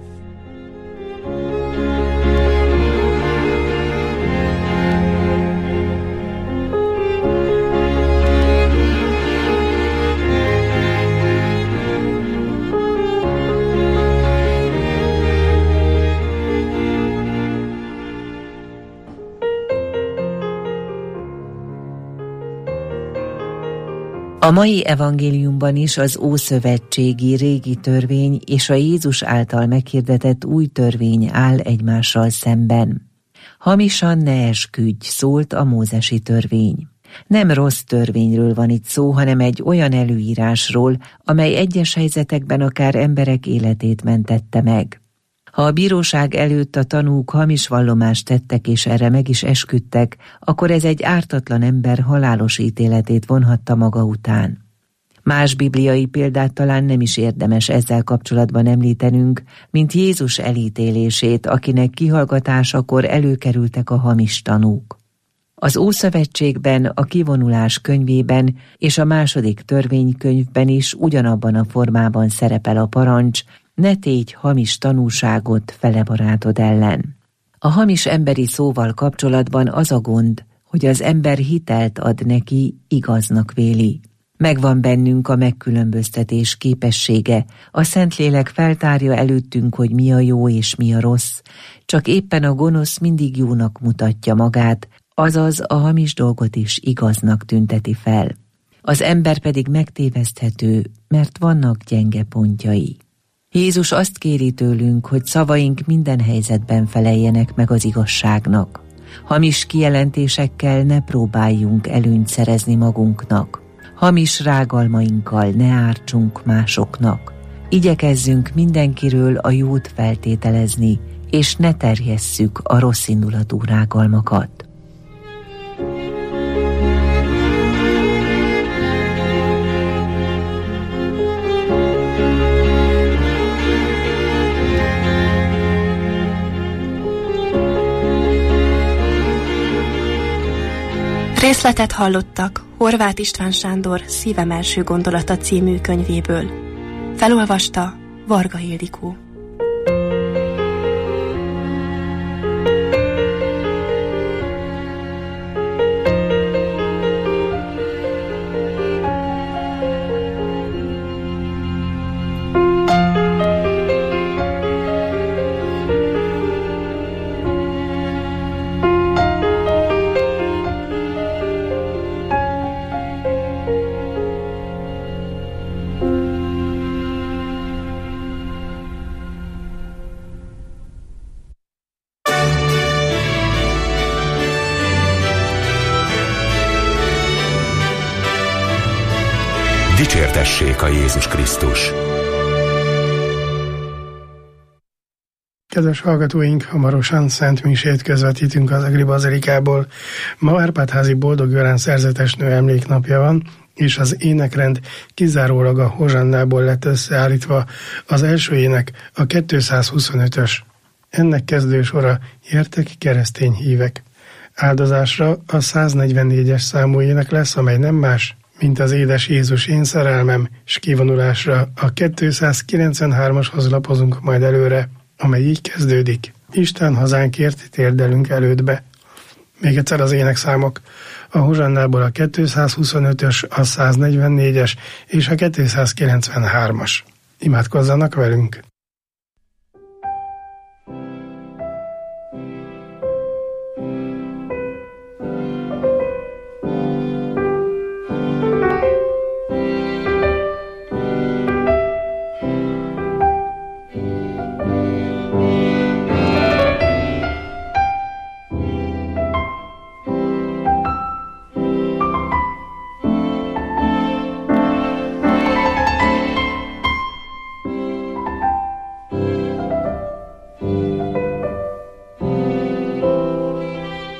A mai evangéliumban is az ószövetségi régi törvény és a Jézus által meghirdetett új törvény áll egymással szemben. Hamisan ne esküdj, szólt a mózesi törvény. Nem rossz törvényről van itt szó, hanem egy olyan előírásról, amely egyes helyzetekben akár emberek életét mentette meg. Ha a bíróság előtt a tanúk hamis vallomást tettek és erre meg is esküdtek, akkor ez egy ártatlan ember halálos ítéletét vonhatta maga után. Más bibliai példát talán nem is érdemes ezzel kapcsolatban említenünk, mint Jézus elítélését, akinek kihallgatásakor előkerültek a hamis tanúk. Az Ószövetségben, a Kivonulás könyvében és a második törvénykönyvben is ugyanabban a formában szerepel a parancs: ne tégy hamis tanúságot fele barátod ellen. A hamis emberi szóval kapcsolatban az a gond, hogy az ember hitelt ad neki, igaznak véli. Megvan bennünk a megkülönböztetés képessége, a Szentlélek feltárja előttünk, hogy mi a jó és mi a rossz, csak éppen a gonosz mindig jónak mutatja magát, azaz a hamis dolgot is igaznak tünteti fel. Az ember pedig megtéveszthető, mert vannak gyenge pontjai. Jézus azt kéri tőlünk, hogy szavaink minden helyzetben feleljenek meg az igazságnak. Hamis kijelentésekkel ne próbáljunk előnyt szerezni magunknak. Hamis rágalmainkkal ne ártsunk másoknak. Igyekezzünk mindenkiről a jót feltételezni, és ne terjesszük a rosszindulatú rágalmakat. Részletet hallottak Horváth István Sándor Szívem első gondolata című könyvéből. Felolvasta Varga Ildikó. Dicsértessék a Jézus Krisztus! Kedves hallgatóink, hamarosan Szent Misét közvetítünk az Egri Bazilikából. Ma Árpád-házi Boldog Jolán szerzetesnő emléknapja van, és az énekrend kizárólag a hozsannából lett összeállítva. Az első ének a 225-ös. Ennek kezdősora: Gyertek, keresztény hívek. Áldozásra a 144-es számú ének lesz, amely nem más, mint az Édes Jézus én szerelmem, és kivonulásra a 293-ashoz lapozunk majd előre, amely így kezdődik. Isten hazánkért térdelünk elődbe. Még egyszer az énekszámok. A Hozsannából a 225-ös, a 144-es és a 293-as. Imádkozzanak velünk!